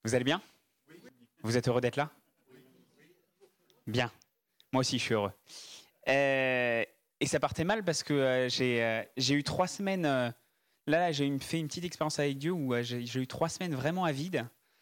Vous allez bien? Vous êtes heureux d'être là? Bien. Moi aussi, je suis heureux. Et ça partait mal parce que j'ai eu 3 semaines... là, j'ai fait une petite expérience avec Dieu où j'ai eu 3 semaines vraiment à vide.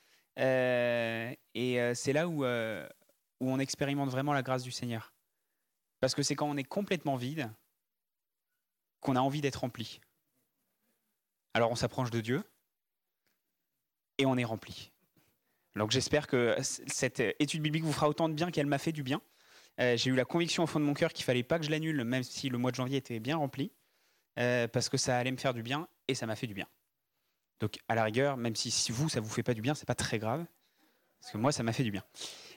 C'est là où on expérimente vraiment la grâce du Seigneur. Parce que c'est quand on est complètement vide qu'on a envie d'être rempli. Alors on s'approche de Dieu et on est rempli. Donc j'espère que cette étude biblique vous fera autant de bien qu'elle m'a fait du bien. J'ai eu la conviction au fond de mon cœur qu'il ne fallait pas que je l'annule, même si le mois de janvier était bien rempli, parce que ça allait me faire du bien et ça m'a fait du bien. Donc à la rigueur, même si vous, ça ne vous fait pas du bien, ce n'est pas très grave, parce que moi, ça m'a fait du bien.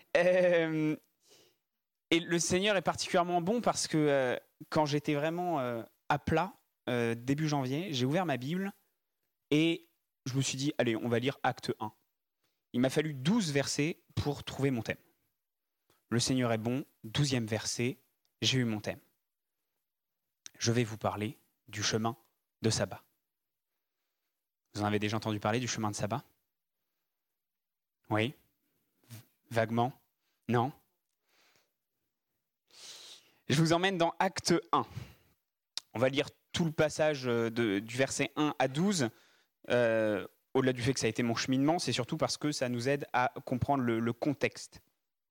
Et le Seigneur est particulièrement bon parce que quand j'étais vraiment à plat, début janvier, j'ai ouvert ma Bible et je me suis dit, allez, on va lire Acte 1. Il m'a fallu 12 versets pour trouver mon thème. Le Seigneur est bon, 12e verset, j'ai eu mon thème. Je vais vous parler du chemin de sabbat. Vous en avez déjà entendu parler du chemin de sabbat? Oui? Vaguement? Non? Je vous emmène dans Acte 1. On va lire tout le passage du verset 1 à 12. Au-delà du fait que ça a été mon cheminement, c'est surtout parce que ça nous aide à comprendre le contexte.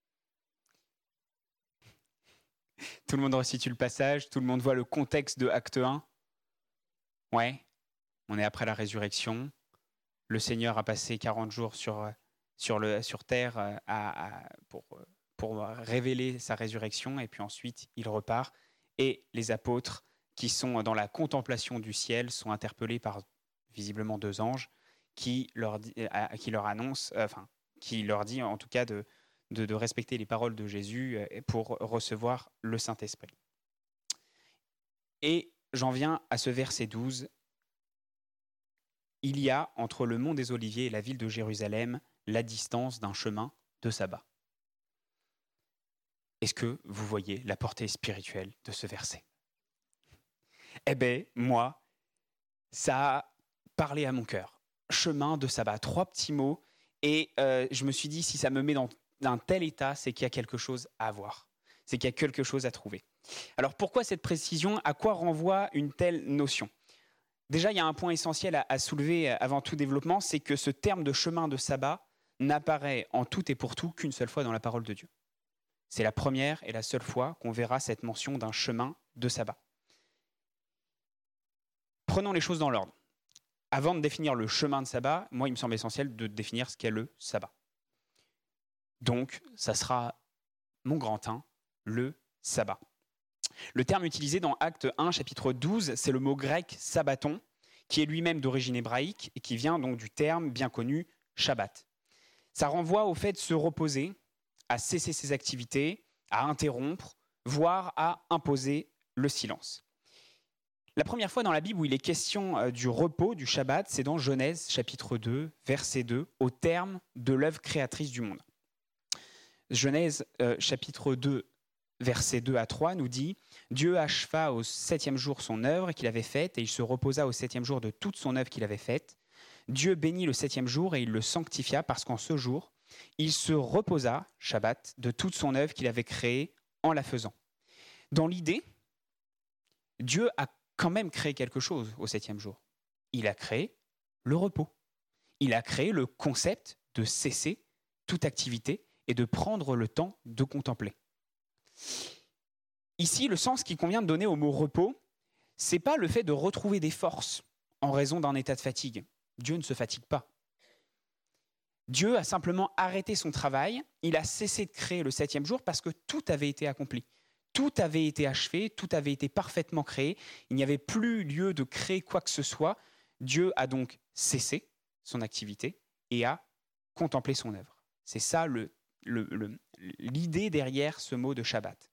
Tout le monde resitue le passage, tout le monde voit le contexte de Acte 1. Ouais, on est après la résurrection. Le Seigneur a passé 40 jours sur terre pour révéler sa résurrection, et puis ensuite il repart. Et les apôtres qui sont dans la contemplation du ciel sont interpellés par visiblement 2 anges qui leur dit en tout cas de respecter les paroles de Jésus pour recevoir le Saint-Esprit. Et j'en viens à ce verset 12. Il y a entre le mont des Oliviers et la ville de Jérusalem la distance d'un chemin de sabbat. Est-ce que vous voyez la portée spirituelle de ce verset? Eh bien, moi, ça a parlé à mon cœur. Chemin de sabbat, 3 petits mots. Et je me suis dit, si ça me met dans un tel état, c'est qu'il y a quelque chose à voir. C'est qu'il y a quelque chose à trouver. Alors pourquoi cette précision? À quoi renvoie une telle notion? Déjà, il y a un point essentiel à soulever avant tout développement, c'est que ce terme de chemin de sabbat n'apparaît en tout et pour tout qu'une seule fois dans la parole de Dieu. C'est la première et la seule fois qu'on verra cette mention d'un chemin de sabbat. Prenons les choses dans l'ordre. Avant de définir le chemin de sabbat, moi, il me semble essentiel de définir ce qu'est le sabbat. Donc, ça sera mon grand 1, le sabbat. Le terme utilisé dans Acte 1, chapitre 12, c'est le mot grec « sabbaton », qui est lui-même d'origine hébraïque et qui vient donc du terme bien connu « Shabbat ». Ça renvoie au fait de se reposer, à cesser ses activités, à interrompre, voire à imposer le silence. La première fois dans la Bible où il est question du repos, du Shabbat, c'est dans Genèse, chapitre 2, verset 2, au terme de l'œuvre créatrice du monde. Genèse, chapitre 2, verset 2 à 3, nous dit « Dieu acheva au 7e jour son œuvre qu'il avait faite, et il se reposa au 7e jour de toute son œuvre qu'il avait faite. Dieu bénit le 7e jour, et il le sanctifia, parce qu'en ce jour, il se reposa, Shabbat, de toute son œuvre qu'il avait créée en la faisant. » Dans l'idée, Dieu a quand même créé quelque chose au 7e jour. Il a créé le repos. Il a créé le concept de cesser toute activité et de prendre le temps de contempler. Ici, le sens qu'il convient de donner au mot repos, c'est pas le fait de retrouver des forces en raison d'un état de fatigue. Dieu ne se fatigue pas. Dieu a simplement arrêté son travail, il a cessé de créer le 7e jour parce que tout avait été accompli. Tout avait été achevé, tout avait été parfaitement créé. Il n'y avait plus lieu de créer quoi que ce soit. Dieu a donc cessé son activité et a contemplé son œuvre. C'est ça l'idée derrière ce mot de Shabbat.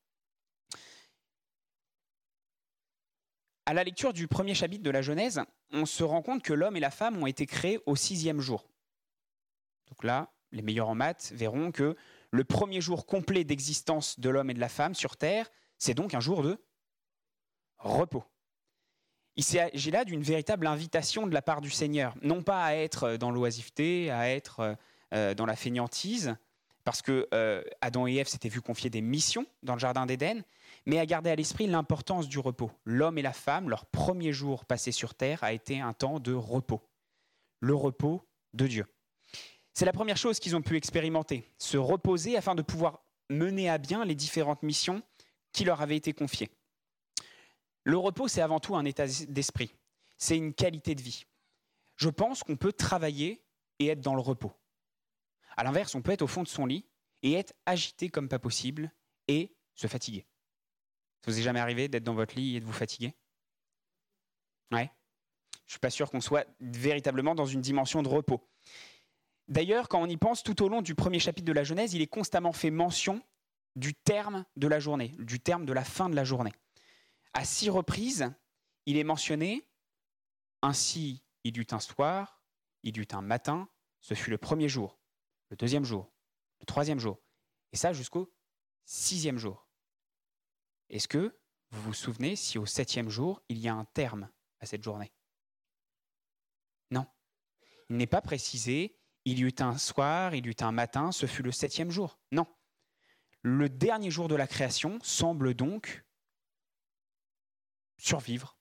À la lecture du premier chapitre de la Genèse, on se rend compte que l'homme et la femme ont été créés au 6e jour. Donc là, les meilleurs en maths verront que le premier jour complet d'existence de l'homme et de la femme sur Terre, c'est donc un jour de repos. Il s'agit là d'une véritable invitation de la part du Seigneur, non pas à être dans l'oisiveté, à être dans la fainéantise, parce que Adam et Ève s'étaient vus confier des missions dans le jardin d'Éden, mais à garder à l'esprit l'importance du repos. L'homme et la femme, leur premier jour passé sur terre a été un temps de repos. Le repos de Dieu. C'est la première chose qu'ils ont pu expérimenter, se reposer afin de pouvoir mener à bien les différentes missions qui leur avaient été confiées. Le repos, c'est avant tout un état d'esprit. C'est une qualité de vie. Je pense qu'on peut travailler et être dans le repos. À l'inverse, on peut être au fond de son lit et être agité comme pas possible et se fatiguer. Ça vous est jamais arrivé d'être dans votre lit et de vous fatiguer ? Ouais. Je ne suis pas sûr qu'on soit véritablement dans une dimension de repos. D'ailleurs, quand on y pense, tout au long du premier chapitre de la Genèse, il est constamment fait mention du terme de la journée, du terme de la fin de la journée. À 6 reprises, il est mentionné « Ainsi, il y eut un soir, il y eut un matin, ce fut le premier jour, le deuxième jour, le troisième jour, et ça jusqu'au 6e jour. » Est-ce que vous vous souvenez si au 7e jour, il y a un terme à cette journée ? Non. Il n'est pas précisé « Il y eut un soir, il y eut un matin, ce fut le 7e jour ». Non. Le dernier jour de la création semble donc survivre.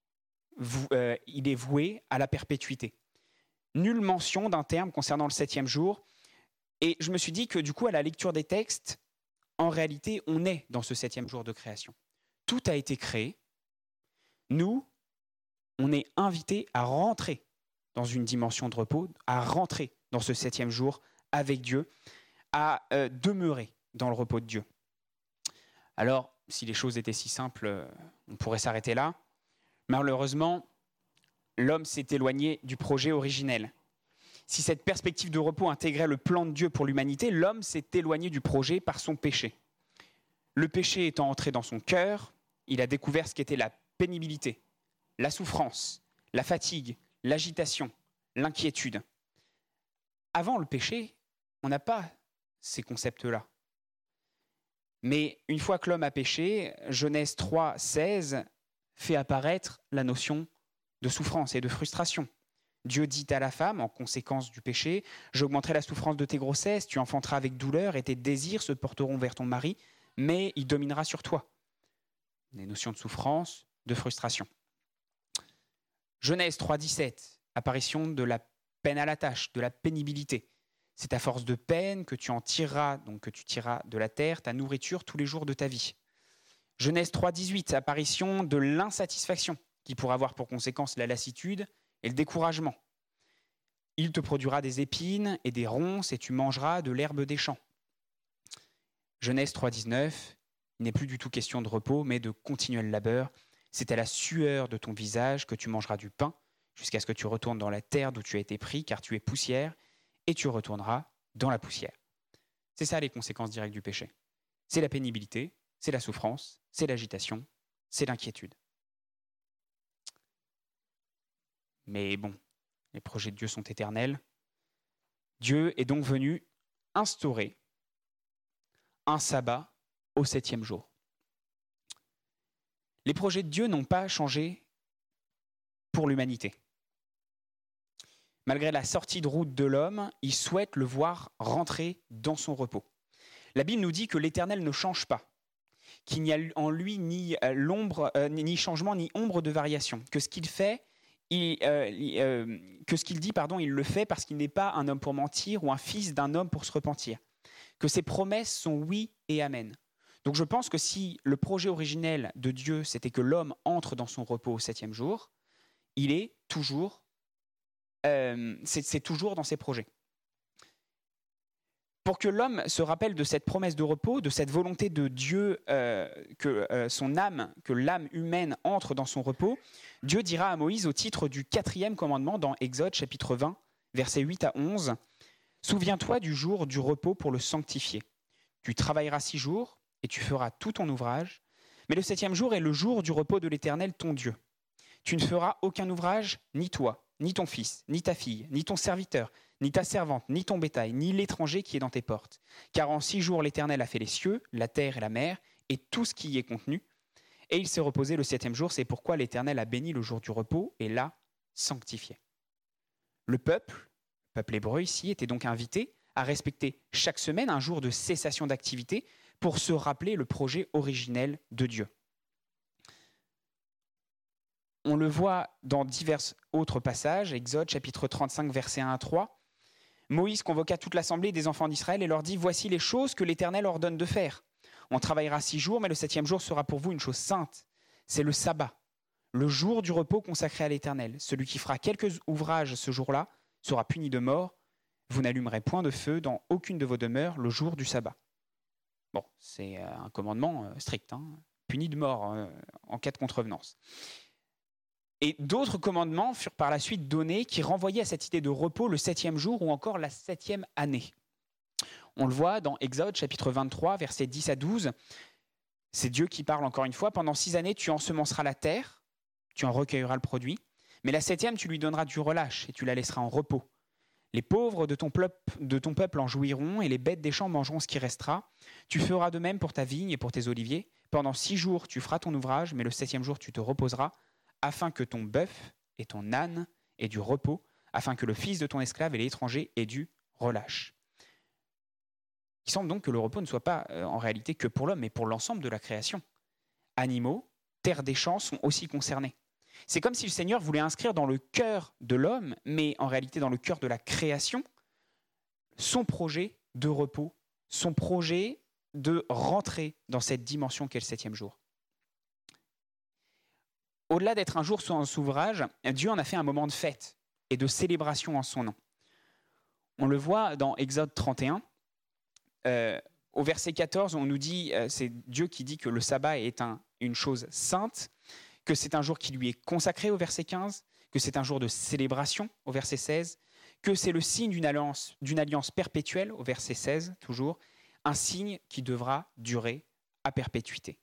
Il est voué à la perpétuité. Nulle mention d'un terme concernant le 7e jour. Et je me suis dit que du coup, à la lecture des textes, en réalité, on est dans ce 7e jour de création. Tout a été créé. Nous, on est invités à rentrer dans une dimension de repos, à rentrer dans ce 7e jour avec Dieu, à demeurer dans le repos de Dieu. Alors, si les choses étaient si simples, on pourrait s'arrêter là. Malheureusement, l'homme s'est éloigné du projet originel. Si cette perspective de repos intégrait le plan de Dieu pour l'humanité, l'homme s'est éloigné du projet par son péché. Le péché étant entré dans son cœur, il a découvert ce qu'était la pénibilité, la souffrance, la fatigue, l'agitation, l'inquiétude. Avant le péché, on n'a pas ces concepts-là. Mais une fois que l'homme a péché, Genèse 3, 16 fait apparaître la notion de souffrance et de frustration. Dieu dit à la femme, en conséquence du péché, « J'augmenterai la souffrance de tes grossesses, tu enfanteras avec douleur et tes désirs se porteront vers ton mari, mais il dominera sur toi. » Des notions de souffrance, de frustration. Genèse 3, 17, apparition de la peine à la tâche, de la pénibilité. C'est à force de peine que tu en tireras, donc que tu tireras de la terre ta nourriture tous les jours de ta vie. Genèse 3, 18, apparition de l'insatisfaction, qui pourra avoir pour conséquence la lassitude et le découragement. Il te produira des épines et des ronces et tu mangeras de l'herbe des champs. Genèse 3, 19, il n'est plus du tout question de repos, mais de continuel labeur. C'est à la sueur de ton visage que tu mangeras du pain, jusqu'à ce que tu retournes dans la terre d'où tu as été pris, car tu es poussière, et tu retourneras dans la poussière. C'est ça les conséquences directes du péché. C'est la pénibilité, c'est la souffrance, c'est l'agitation, c'est l'inquiétude. Mais bon, les projets de Dieu sont éternels. Dieu est donc venu instaurer un sabbat au 7e jour. Les projets de Dieu n'ont pas changé pour l'humanité. Malgré la sortie de route de l'homme, il souhaite le voir rentrer dans son repos. La Bible nous dit que l'Éternel ne change pas, qu'il n'y a en lui ni changement ni ombre de variation, que ce qu'il fait, il le fait parce qu'il n'est pas un homme pour mentir ou un fils d'un homme pour se repentir, que ses promesses sont oui et amen. Donc je pense que si le projet originel de Dieu, c'était que l'homme entre dans son repos au 7e jour, il est toujours, c'est toujours dans ses projets. Pour que l'homme se rappelle de cette promesse de repos, de cette volonté de Dieu que l'âme humaine entre dans son repos, Dieu dira à Moïse au titre du 4e commandement dans Exode chapitre 20, versets 8 à 11, « Souviens-toi du jour du repos pour le sanctifier. Tu travailleras 6 jours et tu feras tout ton ouvrage, mais le 7e jour est le jour du repos de l'Éternel ton Dieu. Tu ne feras aucun ouvrage, ni toi, ni ton fils, ni ta fille, ni ton serviteur, ni ta servante, ni ton bétail, ni l'étranger qui est dans tes portes. Car en 6 jours l'Éternel a fait les cieux, la terre et la mer, et tout ce qui y est contenu. Et il s'est reposé le 7e jour, c'est pourquoi l'Éternel a béni le jour du repos et l'a sanctifié. » Le peuple peuple hébreu ici était donc invité à respecter chaque semaine un jour de cessation d'activité pour se rappeler le projet originel de Dieu. On le voit dans divers autres passages, Exode chapitre 35, versets 1 à 3. Moïse convoqua toute l'assemblée des enfants d'Israël et leur dit « Voici les choses que l'Éternel ordonne de faire. On travaillera 6 jours, mais le 7e jour sera pour vous une chose sainte. C'est le sabbat, le jour du repos consacré à l'Éternel. Celui qui fera quelques ouvrages ce jour-là sera puni de mort. Vous n'allumerez point de feu dans aucune de vos demeures le jour du sabbat. » Bon, c'est un commandement strict, puni de mort en cas de contrevenance. Et d'autres commandements furent par la suite donnés qui renvoyaient à cette idée de repos le 7e jour ou encore la 7e année. On le voit dans Exode chapitre 23, versets 10 à 12. C'est Dieu qui parle encore une fois. « Pendant 6 années, tu ensemenceras la terre, tu en recueilleras le produit, mais la 7e, tu lui donneras du relâche et tu la laisseras en repos. Les pauvres de ton peuple en jouiront et les bêtes des champs mangeront ce qui restera. Tu feras de même pour ta vigne et pour tes oliviers. Pendant 6 jours, tu feras ton ouvrage, mais le 7e jour, tu te reposeras, afin que ton bœuf et ton âne aient du repos, afin que le fils de ton esclave et l'étranger aient du relâche. » Il semble donc que le repos ne soit pas en réalité que pour l'homme, mais pour l'ensemble de la création. Animaux, terres des champs sont aussi concernés. C'est comme si le Seigneur voulait inscrire dans le cœur de l'homme, mais en réalité dans le cœur de la création, son projet de repos, son projet de rentrer dans cette dimension qu'est le 7e jour. Au-delà d'être un jour sans ouvrage, Dieu en a fait un moment de fête et de célébration en son nom. On le voit dans Exode 31. Au verset 14, on nous dit, c'est Dieu qui dit que le sabbat est une chose sainte, que c'est un jour qui lui est consacré au verset 15, que c'est un jour de célébration au verset 16, que c'est le signe d'une alliance perpétuelle au verset 16, toujours, un signe qui devra durer à perpétuité.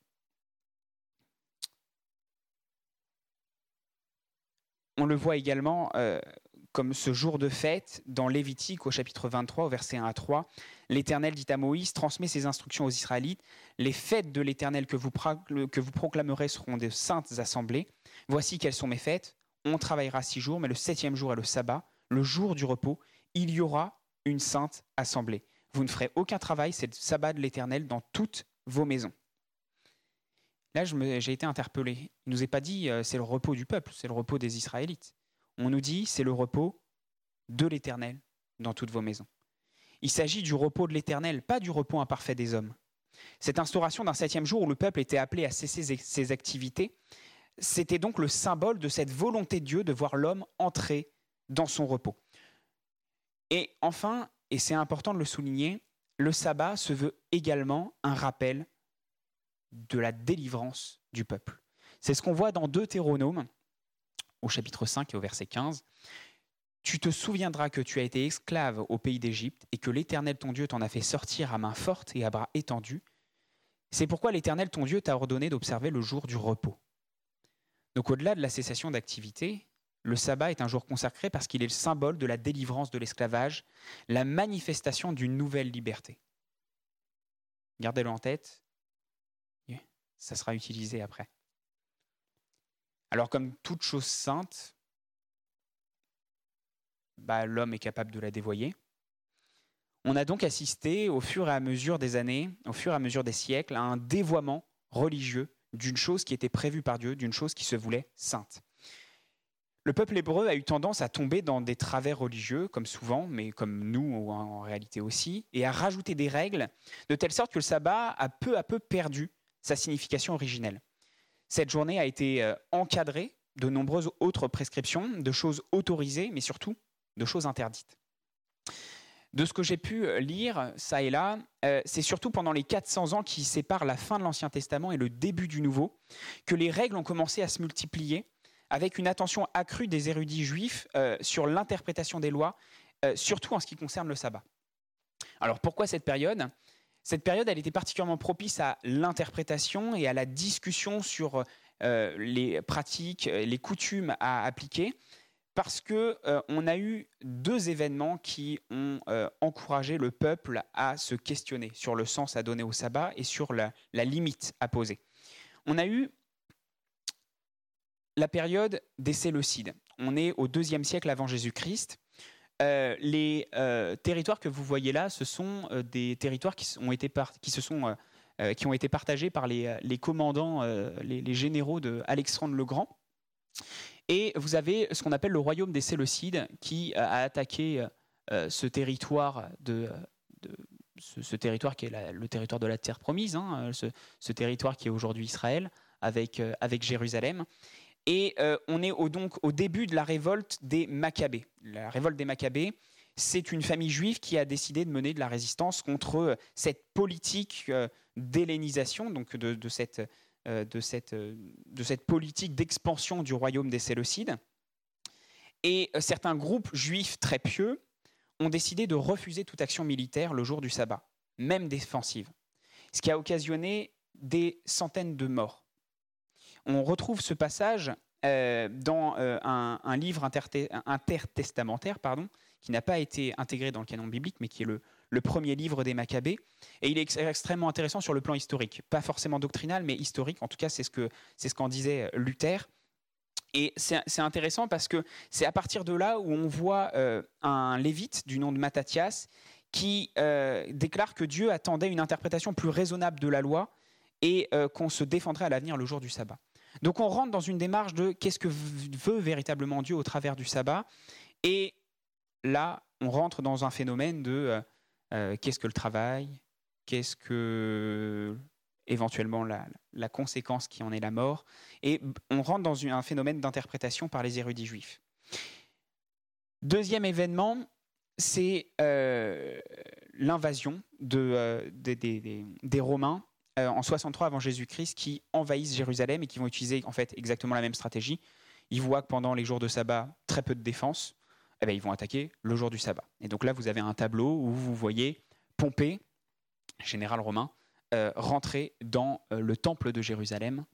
On le voit également comme ce jour de fête dans Lévitique au chapitre 23 au verset 1 à 3. L'Éternel dit à Moïse, transmet ses instructions aux Israélites. Les fêtes de l'Éternel que vous proclamerez seront de saintes assemblées. Voici quelles sont mes fêtes. On travaillera 6 jours, mais le 7e jour est le sabbat, le jour du repos. Il y aura une sainte assemblée. Vous ne ferez aucun travail, c'est le sabbat de l'Éternel dans toutes vos maisons. Là, j'ai été interpellé. Il ne nous est pas dit c'est le repos du peuple, c'est le repos des Israélites. On nous dit c'est le repos de l'Éternel dans toutes vos maisons. Il s'agit du repos de l'Éternel, pas du repos imparfait des hommes. Cette instauration d'un 7e jour où le peuple était appelé à cesser ses activités, c'était donc le symbole de cette volonté de Dieu de voir l'homme entrer dans son repos. Et enfin, et c'est important de le souligner, le sabbat se veut également un rappel de la délivrance du peuple. C'est ce qu'on voit dans Deutéronome, au chapitre 5 et au verset 15. « Tu te souviendras que tu as été esclave au pays d'Égypte et que l'Éternel ton Dieu t'en a fait sortir à main forte et à bras étendus. C'est pourquoi l'Éternel ton Dieu t'a ordonné d'observer le jour du repos. » Donc au-delà de la cessation d'activité, le sabbat est un jour consacré parce qu'il est le symbole de la délivrance de l'esclavage, la manifestation d'une nouvelle liberté. Gardez-le en tête, ça sera utilisé après. Alors comme toute chose sainte, l'homme est capable de la dévoyer. On a donc assisté au fur et à mesure des années, au fur et à mesure des siècles, à un dévoiement religieux d'une chose qui était prévue par Dieu, d'une chose qui se voulait sainte. Le peuple hébreu a eu tendance à tomber dans des travers religieux, comme souvent, mais comme nous en réalité aussi, et à rajouter des règles, de telle sorte que le sabbat a peu à peu perdu sa signification originelle. Cette journée a été encadrée de nombreuses autres prescriptions, de choses autorisées, mais surtout de choses interdites. De ce que j'ai pu lire, ça et là, c'est surtout pendant les 400 ans qui séparent la fin de l'Ancien Testament et le début du Nouveau, que les règles ont commencé à se multiplier, avec une attention accrue des érudits juifs sur l'interprétation des lois, surtout en ce qui concerne le sabbat. Alors pourquoi cette période ? Cette période, elle était particulièrement propice à l'interprétation et à la discussion sur les pratiques, les coutumes à appliquer, parce qu'on a eu 2 événements qui ont encouragé le peuple à se questionner sur le sens à donner au sabbat et sur la limite à poser. On a eu la période des Séleucides. On est au 2e siècle avant Jésus-Christ. les territoires que vous voyez là, ce sont des territoires qui ont été partagés par les commandants, les généraux d'Alexandre le Grand. Et vous avez ce qu'on appelle le royaume des Séleucides qui a attaqué ce territoire ce territoire qui est le territoire de la terre promise, ce territoire qui est aujourd'hui Israël, avec Jérusalem. Et on est donc au début de la révolte des Maccabées. La révolte des Maccabées, c'est une famille juive qui a décidé de mener de la résistance contre cette politique d'hellénisation, donc de cette politique d'expansion du royaume des Séleucides. Et certains groupes juifs très pieux ont décidé de refuser toute action militaire le jour du sabbat, même défensive, ce qui a occasionné des centaines de morts. On retrouve ce passage dans un livre intertestamentaire, qui n'a pas été intégré dans le canon biblique, mais qui est le premier livre des Maccabées. Et il est extrêmement intéressant sur le plan historique, pas forcément doctrinal, mais historique. En tout cas, c'est ce qu'en disait Luther. Et c'est intéressant parce que c'est à partir de là où on voit un lévite du nom de Matthias qui déclare que Dieu attendait une interprétation plus raisonnable de la loi et qu'on se défendrait à l'avenir le jour du sabbat. Donc on rentre dans une démarche de qu'est-ce que veut véritablement Dieu au travers du sabbat. Et là, on rentre dans un phénomène de qu'est-ce que le travail, qu'est-ce que éventuellement la conséquence qui en est la mort, et on rentre dans un phénomène d'interprétation par les érudits juifs. Deuxième événement, c'est l'invasion des Romains en 63 avant Jésus-Christ qui envahissent Jérusalem et qui vont utiliser en fait exactement la même stratégie. Ils voient que pendant les jours de sabbat, très peu de défense, ils vont attaquer le jour du sabbat. Et donc là, vous avez un tableau où vous voyez Pompée, général romain, rentrer dans le temple de Jérusalem.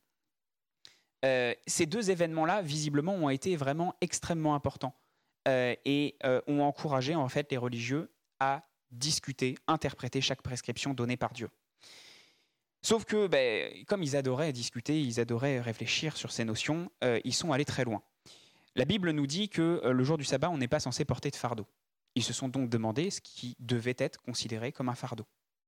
Ces deux événements-là, visiblement, ont été vraiment extrêmement importants et ont encouragé en fait les religieux à discuter, interpréter chaque prescription donnée par Dieu. Sauf que, comme ils adoraient discuter, ils adoraient réfléchir sur ces notions, ils sont allés très loin. La Bible nous dit que le jour du sabbat, on n'est pas censé porter de fardeau. Ils se sont donc demandé ce qui devait être considéré comme un fardeau.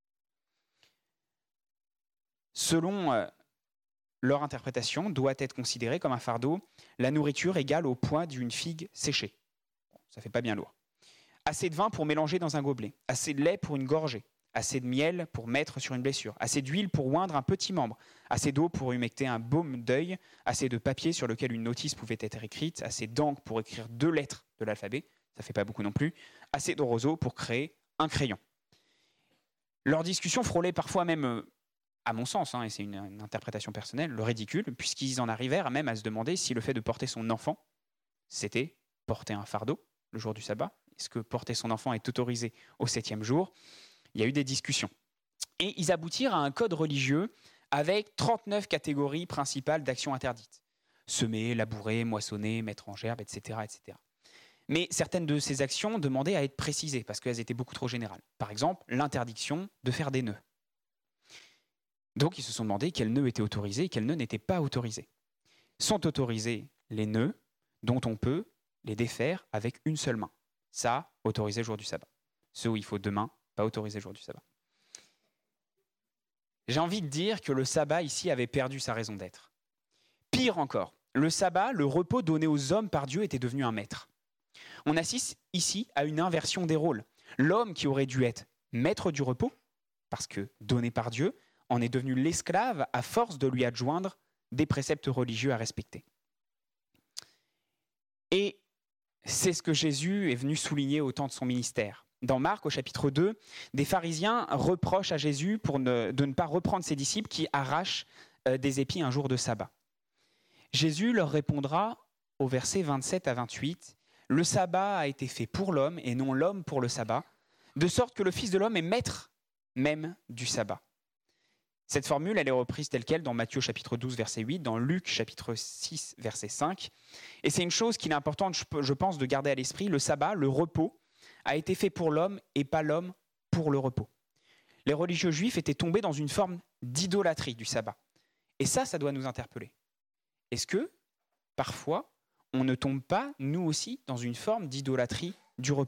Selon leur interprétation, doit être considéré comme un fardeau la nourriture égale au poids d'une figue séchée. Ça fait pas bien lourd. Assez de vin pour mélanger dans un gobelet, assez de lait pour une gorgée, assez de miel pour mettre sur une blessure, assez d'huile pour oindre un petit membre, assez d'eau pour humecter un baume d'œil, assez de papier sur lequel une notice pouvait être écrite, assez d'encre pour écrire 2 lettres de l'alphabet, ça fait pas beaucoup non plus, assez de roseau pour créer un crayon. Leur discussion frôlait parfois même, à mon sens, et c'est une interprétation personnelle, le ridicule, puisqu'ils en arrivèrent même à se demander si le fait de porter son enfant, c'était porter un fardeau le jour du sabbat. Est-ce que porter son enfant est autorisé au 7e jour ? Il y a eu des discussions. Et ils aboutirent à un code religieux avec 39 catégories principales d'actions interdites. Semer, labourer, moissonner, mettre en gerbe, etc., etc. Mais certaines de ces actions demandaient à être précisées parce qu'elles étaient beaucoup trop générales. Par exemple, l'interdiction de faire des nœuds. Donc ils se sont demandé quels nœuds étaient autorisés et quels nœuds n'étaient pas autorisés. Sont autorisés les nœuds dont on peut les défaire avec une seule main. Ça, autorisé le jour du sabbat. Ceux où il faut 2 mains, pas autorisé le jour du sabbat. J'ai envie de dire que le sabbat ici avait perdu sa raison d'être. Pire encore, le sabbat, le repos donné aux hommes par Dieu, était devenu un maître. On assiste ici à une inversion des rôles. L'homme qui aurait dû être maître du repos, parce que donné par Dieu, en est devenu l'esclave à force de lui adjoindre des préceptes religieux à respecter. Et c'est ce que Jésus est venu souligner au temps de son ministère. Dans Marc, au chapitre 2, des pharisiens reprochent à Jésus de ne pas reprendre ses disciples qui arrachent des épis un jour de sabbat. Jésus leur répondra au verset 27 à 28, « Le sabbat a été fait pour l'homme et non l'homme pour le sabbat, de sorte que le Fils de l'homme est maître même du sabbat. » Cette formule, elle est reprise telle quelle dans Matthieu chapitre 12, verset 8, dans Luc chapitre 6, verset 5. Et c'est une chose qu'il est important, je pense, de garder à l'esprit. Le sabbat, le repos, a été fait pour l'homme et pas l'homme pour le repos. Les religieux juifs étaient tombés dans une forme d'idolâtrie du sabbat. Et ça doit nous interpeller. Est-ce que, parfois, on ne tombe pas, nous aussi, dans une forme d'idolâtrie du repos ?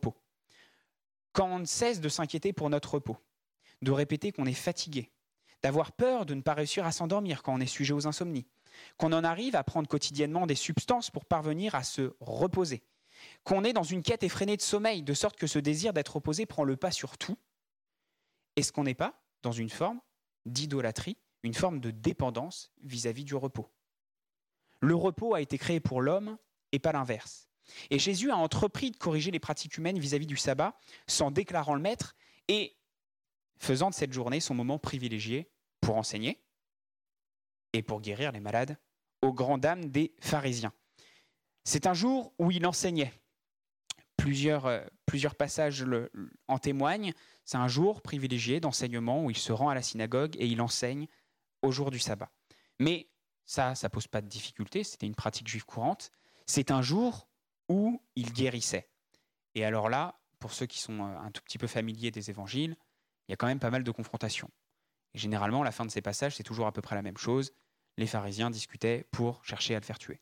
quand on ne cesse de s'inquiéter pour notre repos, de répéter qu'on est fatigué, d'avoir peur de ne pas réussir à s'endormir quand on est sujet aux insomnies, qu'on en arrive à prendre quotidiennement des substances pour parvenir à se reposer, qu'on est dans une quête effrénée de sommeil, de sorte que ce désir d'être reposé prend le pas sur tout, est-ce qu'on n'est pas dans une forme d'idolâtrie, une forme de dépendance vis-à-vis du repos? Le repos a été créé pour l'homme et pas l'inverse. Et Jésus a entrepris de corriger les pratiques humaines vis-à-vis du sabbat, s'en déclarant le maître et faisant de cette journée son moment privilégié pour enseigner et pour guérir les malades aux grandes dames des pharisiens. C'est un jour où il enseignait. Plusieurs passages en témoignent. C'est un jour privilégié d'enseignement où il se rend à la synagogue et il enseigne au jour du sabbat. Mais ça ne pose pas de difficulté, c'était une pratique juive courante. C'est un jour où il guérissait. Et alors là, pour ceux qui sont un tout petit peu familiers des évangiles, il y a quand même pas mal de confrontations. Et généralement, la fin de ces passages, c'est toujours à peu près la même chose. Les pharisiens discutaient pour chercher à le faire tuer.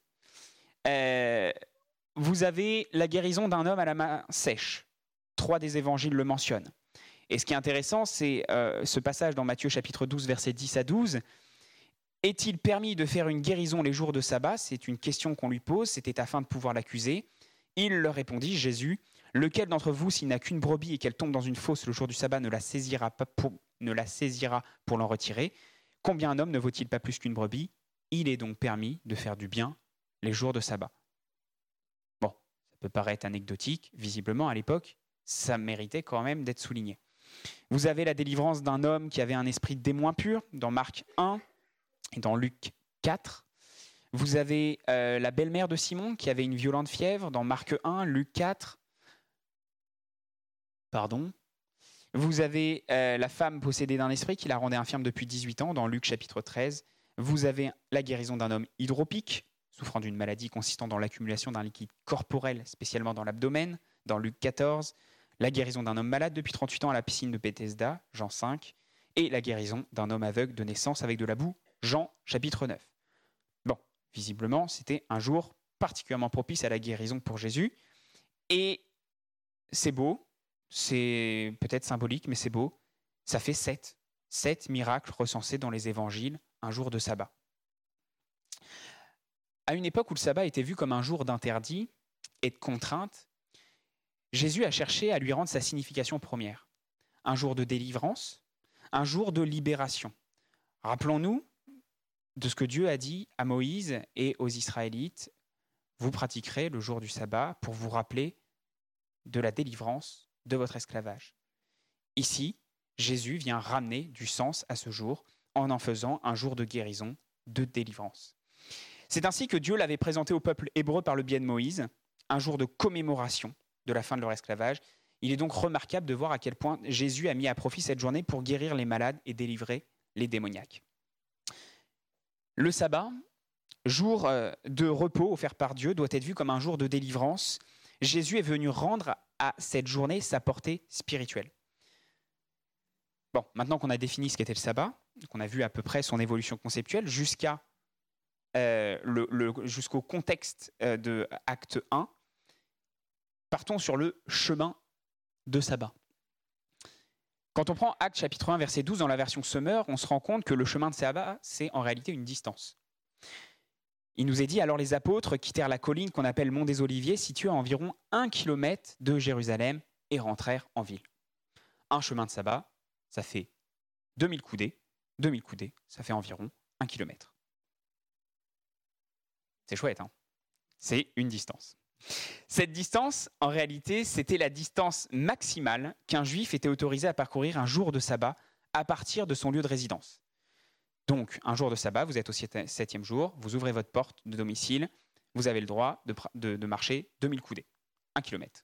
Vous avez la guérison d'un homme à la main sèche. 3 des évangiles le mentionnent. Et ce qui est intéressant, c'est ce passage dans Matthieu chapitre 12, versets 10 à 12. Est-il permis de faire une guérison les jours de sabbat? C'est une question qu'on lui pose, c'était afin de pouvoir l'accuser. Il leur répondit, Jésus, lequel d'entre vous, s'il n'a qu'une brebis et qu'elle tombe dans une fosse le jour du sabbat, ne la saisira pour l'en retirer? Combien un homme ne vaut-il pas plus qu'une brebis? Il est donc permis de faire du bien les jours de sabbat. Bon, ça peut paraître anecdotique, visiblement à l'époque, ça méritait quand même d'être souligné. Vous avez la délivrance d'un homme qui avait un esprit de démon impur, dans Marc 1 et dans Luc 4. Vous avez la belle-mère de Simon qui avait une violente fièvre, dans Marc 1, Luc 4. Vous avez la femme possédée d'un esprit qui la rendait infirme depuis 18 ans, dans Luc chapitre 13. Vous avez la guérison d'un homme hydropique, souffrant d'une maladie consistant dans l'accumulation d'un liquide corporel, spécialement dans l'abdomen, dans Luc 14. La guérison d'un homme malade depuis 38 ans à la piscine de Bethesda, Jean 5. Et la guérison d'un homme aveugle de naissance avec de la boue, Jean chapitre 9. Bon, visiblement, c'était un jour particulièrement propice à la guérison pour Jésus. Et c'est beau, c'est peut-être symbolique, mais c'est beau. Ça fait 7 miracles recensés dans les évangiles, un jour de sabbat. À une époque où le sabbat était vu comme un jour d'interdit et de contrainte, Jésus a cherché à lui rendre sa signification première. Un jour de délivrance, un jour de libération. Rappelons-nous de ce que Dieu a dit à Moïse et aux Israélites. Vous pratiquerez le jour du sabbat pour vous rappeler de la délivrance de votre esclavage. Ici, Jésus vient ramener du sens à ce jour en faisant un jour de guérison, de délivrance. C'est ainsi que Dieu l'avait présenté au peuple hébreu par le biais de Moïse, un jour de commémoration de la fin de leur esclavage. Il est donc remarquable de voir à quel point Jésus a mis à profit cette journée pour guérir les malades et délivrer les démoniaques. Le sabbat, jour de repos offert par Dieu, doit être vu comme un jour de délivrance. Jésus est venu rendre à cette journée sa portée spirituelle. Bon, maintenant qu'on a défini ce qu'était le sabbat, qu'on a vu à peu près son évolution conceptuelle jusqu'au contexte de Acte 1, partons sur le chemin de sabbat. Quand on prend Acte chapitre 1, verset 12 dans la version Summer, on se rend compte que le chemin de sabbat, c'est en réalité une distance. Il nous est dit, alors les apôtres quittèrent la colline qu'on appelle Mont des Oliviers, située à environ 1 kilomètre de Jérusalem, et rentrèrent en ville. Un chemin de sabbat, ça fait 2000 coudées. 2000 coudées, ça fait environ 1 kilomètre. C'est chouette, hein? C'est une distance. Cette distance, en réalité, c'était la distance maximale qu'un juif était autorisé à parcourir un jour de sabbat à partir de son lieu de résidence. Donc, un jour de sabbat, vous êtes au 7e jour, vous ouvrez votre porte de domicile, vous avez le droit de marcher 2000 coudées, 1 kilomètre.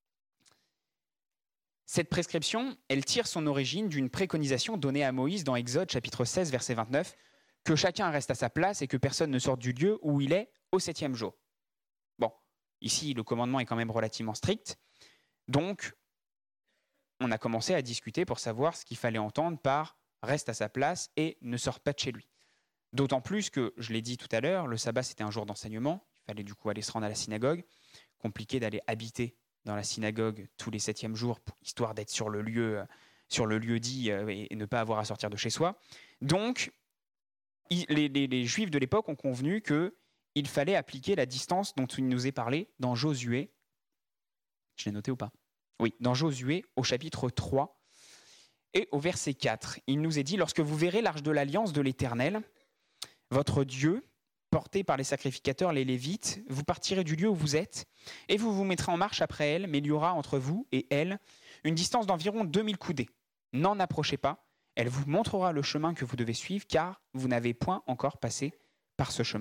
Cette prescription, elle tire son origine d'une préconisation donnée à Moïse dans Exode chapitre 16, verset 29, que chacun reste à sa place et que personne ne sorte du lieu où il est au 7e jour. Bon, ici, le commandement est quand même relativement strict, donc on a commencé à discuter pour savoir ce qu'il fallait entendre par « reste à sa place et ne sort pas de chez lui ». D'autant plus que, je l'ai dit tout à l'heure, le sabbat c'était un jour d'enseignement, il fallait du coup aller se rendre à la synagogue, compliqué d'aller habiter dans la synagogue tous les 7e jours, histoire d'être sur le lieu dit et ne pas avoir à sortir de chez soi. Donc, les Juifs de l'époque ont convenu qu'il fallait appliquer la distance dont il nous est parlé dans Josué. Je l'ai noté ou pas ? Oui, dans Josué, au chapitre 3 et au verset 4. Il nous est dit « Lorsque vous verrez l'arche de l'alliance de l'Éternel, votre Dieu, porté par les sacrificateurs, les Lévites, vous partirez du lieu où vous êtes et vous vous mettrez en marche après elle, mais il y aura entre vous et elle une distance d'environ 2000 coudées. N'en approchez pas, elle vous montrera le chemin que vous devez suivre, car vous n'avez point encore passé par ce chemin. »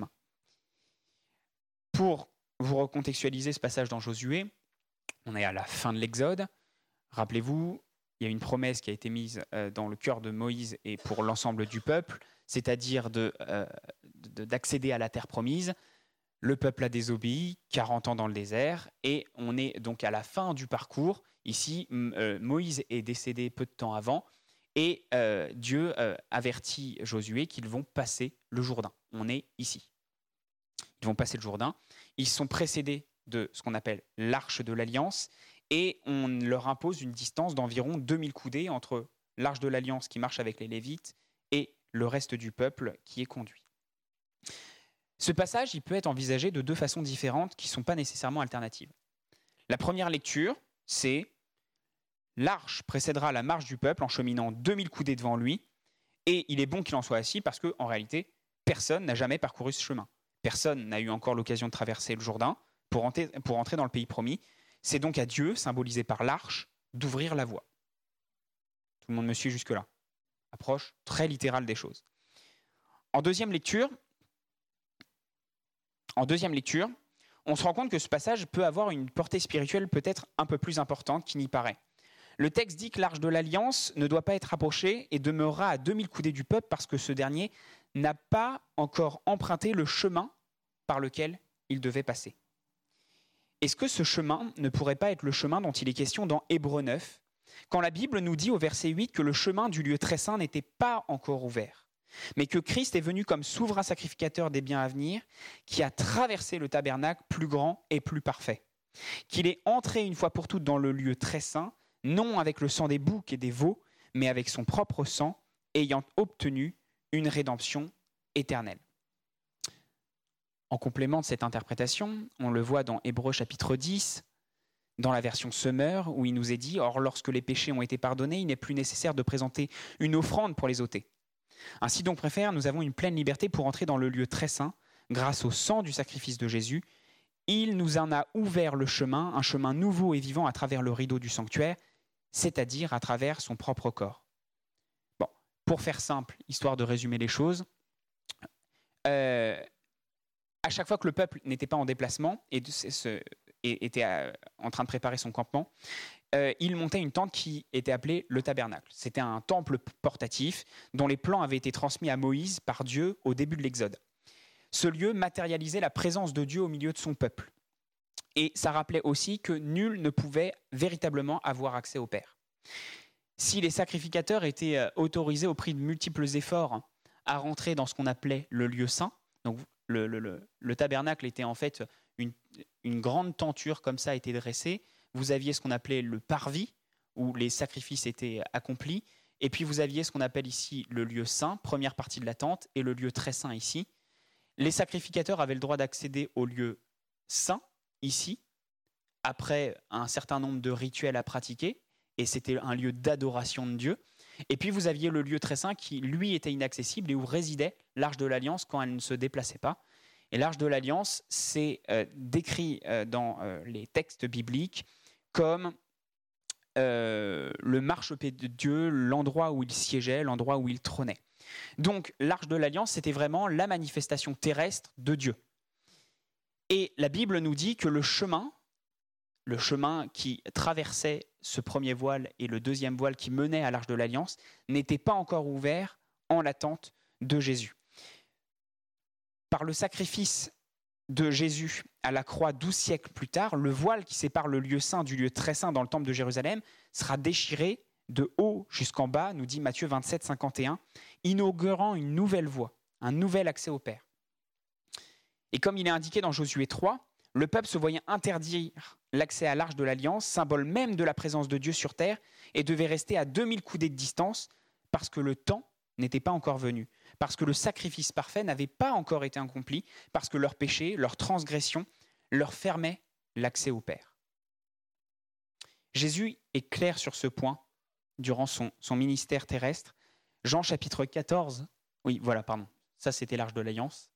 Pour vous recontextualiser ce passage dans Josué, on est à la fin de l'Exode. Rappelez-vous, il y a une promesse qui a été mise dans le cœur de Moïse et pour l'ensemble du peuple, c'est-à-dire d'accéder à la terre promise. Le peuple a désobéi, 40 ans dans le désert, et on est donc à la fin du parcours. Ici, Moïse est décédé peu de temps avant, et Dieu avertit Josué qu'ils vont passer le Jourdain. On est ici. Ils vont passer le Jourdain. Ils sont précédés de ce qu'on appelle l'arche de l'Alliance, et on leur impose une distance d'environ 2000 coudées entre l'arche de l'Alliance qui marche avec les Lévites et le reste du peuple qui est conduit. Ce passage, il peut être envisagé de deux façons différentes qui ne sont pas nécessairement alternatives. La première lecture, c'est l'arche précédera la marche du peuple en cheminant 2000 coudées devant lui, et il est bon qu'il en soit ainsi parce qu'en réalité, personne n'a jamais parcouru ce chemin. Personne n'a eu encore l'occasion de traverser le Jourdain pour entrer dans le pays promis. C'est donc à Dieu, symbolisé par l'arche, d'ouvrir la voie. Tout le monde me suit jusque-là. Approche très littérale des choses. En deuxième lecture, on se rend compte que ce passage peut avoir une portée spirituelle peut-être un peu plus importante qu'il n'y paraît. Le texte dit que l'arche de l'Alliance ne doit pas être approchée et demeurera à 2000 coudées du peuple parce que ce dernier n'a pas encore emprunté le chemin par lequel il devait passer. Est-ce que ce chemin ne pourrait pas être le chemin dont il est question dans Hébreux 9, quand la Bible nous dit au verset 8 que le chemin du lieu très saint n'était pas encore ouvert, mais que Christ est venu comme souverain sacrificateur des biens à venir, qui a traversé le tabernacle plus grand et plus parfait, qu'il est entré une fois pour toutes dans le lieu très saint, non avec le sang des boucs et des veaux, mais avec son propre sang, ayant obtenu une rédemption éternelle. En complément de cette interprétation, on le voit dans Hébreux chapitre 10, dans la version Semeur, où il nous est dit « Or, lorsque les péchés ont été pardonnés, il n'est plus nécessaire de présenter une offrande pour les ôter. Ainsi donc, frères, nous avons une pleine liberté pour entrer dans le lieu très saint, grâce au sang du sacrifice de Jésus. Il nous en a ouvert le chemin, un chemin nouveau et vivant à travers le rideau du sanctuaire, c'est-à-dire à travers son propre corps. » Bon, pour faire simple, histoire de résumer les choses, à chaque fois que le peuple n'était pas en déplacement et était en train de préparer son campement, il montait une tente qui était appelée le tabernacle. C'était un temple portatif dont les plans avaient été transmis à Moïse par Dieu au début de l'Exode. Ce lieu matérialisait la présence de Dieu au milieu de son peuple. Et ça rappelait aussi que nul ne pouvait véritablement avoir accès au Père. Si les sacrificateurs étaient autorisés au prix de multiples efforts à rentrer dans ce qu'on appelait le lieu saint, donc le tabernacle était en fait une grande tenture comme ça était dressée. Vous aviez ce qu'on appelait le parvis, où les sacrifices étaient accomplis. Et puis vous aviez ce qu'on appelle ici le lieu saint, première partie de la tente, et le lieu très saint ici. Les sacrificateurs avaient le droit d'accéder au lieu saint, ici, après un certain nombre de rituels à pratiquer, et c'était un lieu d'adoration de Dieu. Et puis vous aviez le lieu très saint qui, lui, était inaccessible et où résidait l'arche de l'Alliance quand elle ne se déplaçait pas. Et l'arche de l'Alliance, c'est décrit dans les textes bibliques comme le marchepied de Dieu, l'endroit où il siégeait, l'endroit où il trônait. Donc l'arche de l'Alliance, c'était vraiment la manifestation terrestre de Dieu. Et la Bible nous dit que le chemin qui traversait ce premier voile et le deuxième voile qui menait à l'arche de l'Alliance n'était pas encore ouvert en l'attente de Jésus. Par le sacrifice de Jésus à la croix 12 siècles plus tard, le voile qui sépare le lieu saint du lieu très saint dans le temple de Jérusalem sera déchiré de haut jusqu'en bas, nous dit Matthieu 27, 51, inaugurant une nouvelle voie, un nouvel accès au Père. Et comme il est indiqué dans Josué 3, le peuple se voyait interdire l'accès à l'arche de l'Alliance, symbole même de la présence de Dieu sur terre, et devait rester à 2000 coudées de distance parce que le temps n'était pas encore venu, parce que le sacrifice parfait n'avait pas encore été accompli, parce que leur péché, leur transgression leur fermaient l'accès au Père. Jésus est clair sur ce point durant son ministère terrestre. Jean chapitre 14, ça c'était l'arche de l'Alliance.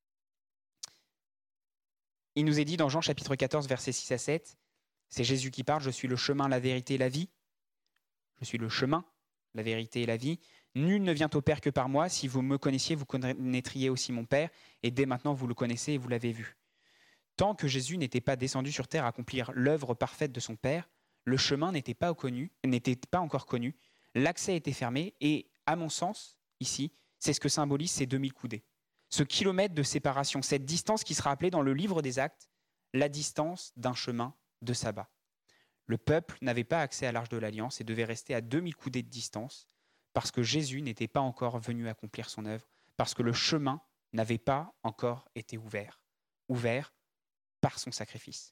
Il nous est dit dans Jean chapitre 14, versets 6 à 7, c'est Jésus qui parle, « Je suis le chemin, la vérité et la vie. Je suis le chemin, la vérité et la vie. Nul ne vient au Père que par moi. Si vous me connaissiez, vous connaîtriez aussi mon Père. Et dès maintenant, vous le connaissez et vous l'avez vu. » Tant que Jésus n'était pas descendu sur terre à accomplir l'œuvre parfaite de son Père, le chemin n'était pas encore connu, l'accès était fermé et, à mon sens, ici, c'est ce que symbolise ces 2000 coudées. Ce kilomètre de séparation, cette distance qui sera appelée dans le livre des Actes la distance d'un chemin de sabbat. Le peuple n'avait pas accès à l'arche de l'Alliance et devait rester à 2000 coudées de distance parce que Jésus n'était pas encore venu accomplir son œuvre, parce que le chemin n'avait pas encore été ouvert par son sacrifice.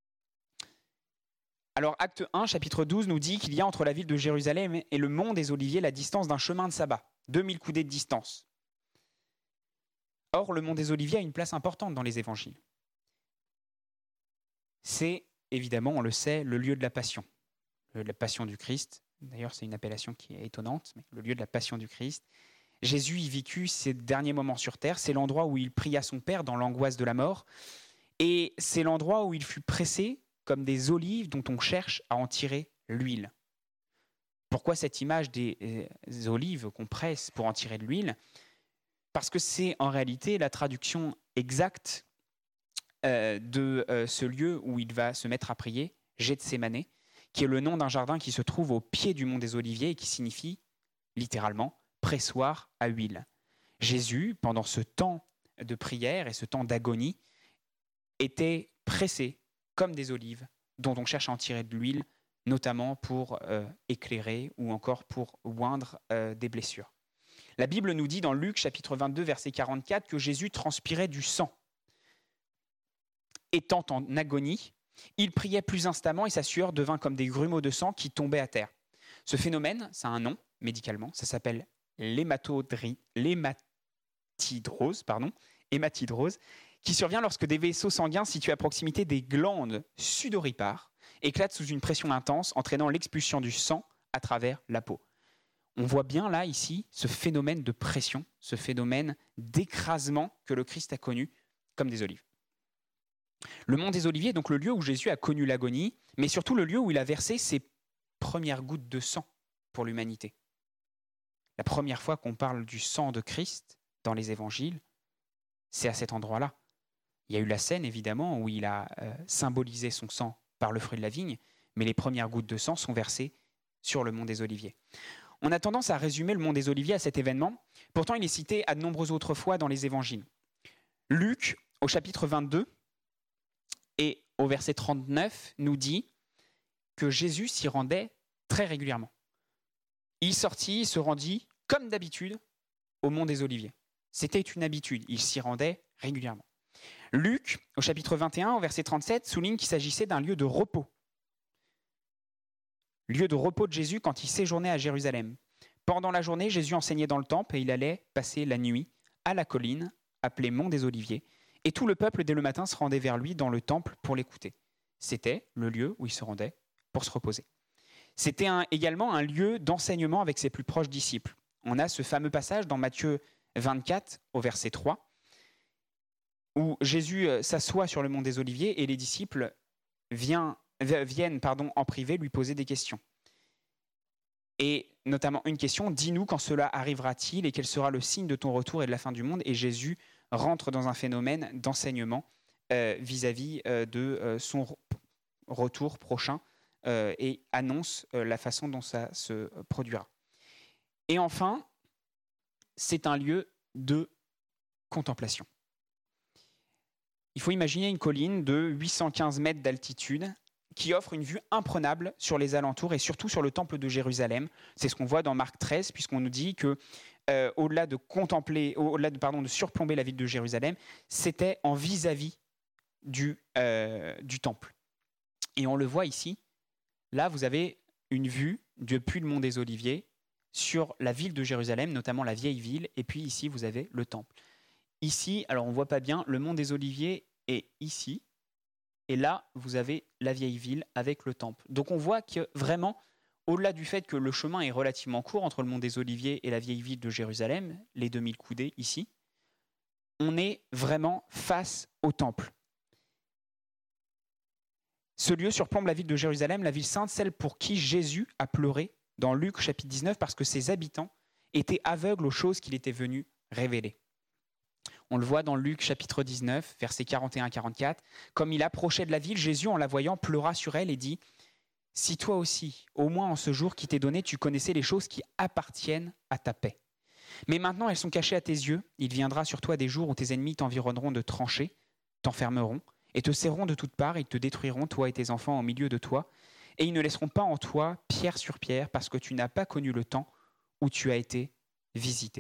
Alors, acte 1, chapitre 12, nous dit qu'il y a entre la ville de Jérusalem et le mont des Oliviers la distance d'un chemin de sabbat, 2000 coudées de distance. Or, le mont des Oliviers a une place importante dans les évangiles. C'est, évidemment, on le sait, le lieu de la passion du Christ. D'ailleurs, c'est une appellation qui est étonnante, mais le lieu de la passion du Christ. Jésus y vécut ses derniers moments sur terre. C'est l'endroit où il pria son Père dans l'angoisse de la mort. Et c'est l'endroit où il fut pressé comme des olives dont on cherche à en tirer l'huile. Pourquoi cette image des olives qu'on presse pour en tirer de l'huile ? Parce que c'est en réalité la traduction exacte de ce lieu où il va se mettre à prier, Gethsémané, qui est le nom d'un jardin qui se trouve au pied du mont des Oliviers et qui signifie littéralement pressoir à huile. Jésus, pendant ce temps de prière et ce temps d'agonie, était pressé comme des olives dont on cherche à en tirer de l'huile, notamment pour éclairer ou encore pour oindre des blessures. La Bible nous dit dans Luc chapitre 22, verset 44, que Jésus transpirait du sang. Étant en agonie, il priait plus instamment et sa sueur devint comme des grumeaux de sang qui tombaient à terre. Ce phénomène, ça a un nom médicalement, ça s'appelle l'hématidrose, qui survient lorsque des vaisseaux sanguins situés à proximité des glandes sudoripares éclatent sous une pression intense, entraînant l'expulsion du sang à travers la peau. On voit bien là, ici, ce phénomène de pression, ce phénomène d'écrasement que le Christ a connu comme des olives. Le mont des Oliviers est donc le lieu où Jésus a connu l'agonie, mais surtout le lieu où il a versé ses premières gouttes de sang pour l'humanité. La première fois qu'on parle du sang de Christ dans les évangiles, c'est à cet endroit-là. Il y a eu la scène, évidemment, où il a symbolisé son sang par le fruit de la vigne, mais les premières gouttes de sang sont versées sur le mont des Oliviers. On a tendance à résumer le mont des Oliviers à cet événement, pourtant il est cité à de nombreuses autres fois dans les évangiles. Luc, au chapitre 22 et au verset 39, nous dit que Jésus s'y rendait très régulièrement. Il sortit, il se rendit, comme d'habitude, au mont des Oliviers. C'était une habitude, il s'y rendait régulièrement. Luc, au chapitre 21, au verset 37, souligne qu'il s'agissait d'un lieu de repos. Lieu de repos de Jésus quand il séjournait à Jérusalem. Pendant la journée, Jésus enseignait dans le temple et il allait passer la nuit à la colline, appelée Mont des Oliviers, et tout le peuple dès le matin se rendait vers lui dans le temple pour l'écouter. C'était le lieu où il se rendait pour se reposer. C'était également un lieu d'enseignement avec ses plus proches disciples. On a ce fameux passage dans Matthieu 24 au verset 3, où Jésus s'assoit sur le mont des Oliviers et les disciples viennent en privé lui poser des questions. Et notamment une question, « Dis-nous quand cela arrivera-t-il et quel sera le signe de ton retour et de la fin du monde ?» Et Jésus rentre dans un phénomène d'enseignement vis-à-vis de son retour prochain et annonce la façon dont ça se produira. Et enfin, c'est un lieu de contemplation. Il faut imaginer une colline de 815 mètres d'altitude qui offre une vue imprenable sur les alentours et surtout sur le temple de Jérusalem. C'est ce qu'on voit dans Marc 13, puisqu'on nous dit que au-delà de surplomber la ville de Jérusalem, c'était en vis-à-vis du temple. Et on le voit ici. Là, vous avez une vue depuis le mont des Oliviers sur la ville de Jérusalem, notamment la vieille ville. Et puis ici, vous avez le temple. Ici, alors on ne voit pas bien, le mont des Oliviers est ici. Et là, vous avez la vieille ville avec le temple. Donc on voit que vraiment, au-delà du fait que le chemin est relativement court entre le mont des Oliviers et la vieille ville de Jérusalem, les 2000 coudées ici, on est vraiment face au temple. Ce lieu surplombe la ville de Jérusalem, la ville sainte, celle pour qui Jésus a pleuré dans Luc chapitre 19, parce que ses habitants étaient aveugles aux choses qu'il était venu révéler. On le voit dans Luc chapitre 19, versets 41-44. Comme il approchait de la ville, Jésus, en la voyant, pleura sur elle et dit « Si toi aussi, au moins en ce jour qui t'est donné, tu connaissais les choses qui appartiennent à ta paix. Mais maintenant, elles sont cachées à tes yeux. Il viendra sur toi des jours où tes ennemis t'environneront de tranchées, t'enfermeront, et te serreront de toutes parts, et te détruiront, toi et tes enfants, au milieu de toi. Et ils ne laisseront pas en toi pierre sur pierre, parce que tu n'as pas connu le temps où tu as été visité. »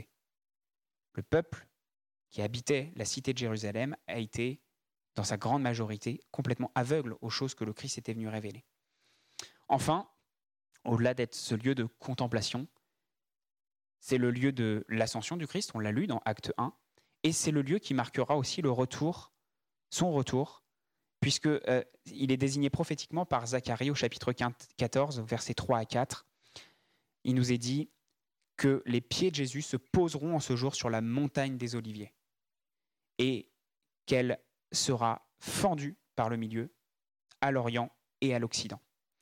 Le peuple qui habitait la cité de Jérusalem a été, dans sa grande majorité, complètement aveugle aux choses que le Christ était venu révéler. Enfin, au-delà d'être ce lieu de contemplation, c'est le lieu de l'ascension du Christ, on l'a lu dans Acte 1, et c'est le lieu qui marquera aussi son retour, puisqu'il est désigné prophétiquement par Zacharie au chapitre 14, versets 3 à 4. Il nous est dit que les pieds de Jésus se poseront en ce jour sur la montagne des Oliviers et qu'elle sera fendue par le milieu, à l'Orient et à l'Occident.